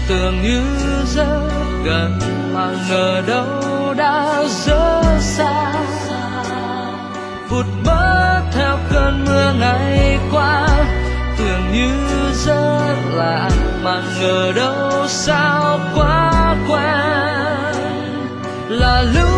tưởng như rất gần mà ngờ đâu đã rất xa. Vụt mất theo cơn mưa ngày qua, tưởng như rất lạ mà ngờ đâu sao quá quen. Là lúc